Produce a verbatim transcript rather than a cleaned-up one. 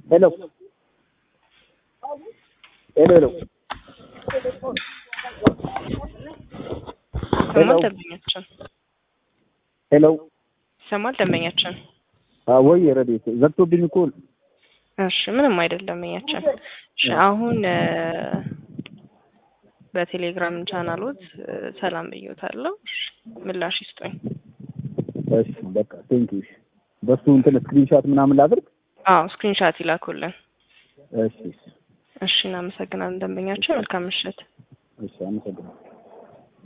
Hello. Hello, hello. ሰማል ደንበኛችን Hello. ሰማል ደንበኛችን ወይ ረዲት ዘግቶብኝ እኮ እሺ ምንም አይደለም ደንበኛችን እሺ አሁን በቴሌግራም ቻናሎት ሰላም ብየውታለሁ ምላሽ ይስጡኝ እሺ በቃ ቴንክ ዩ በሱ እንትን ስክሪንሾት ምናምን ላድርግ አዎ ስክሪንሾት ይላኩልን እሺ እሺ እናመሰግናለን ደንበኛችን መልካም ምሽት እሺ አመሰግናለሁ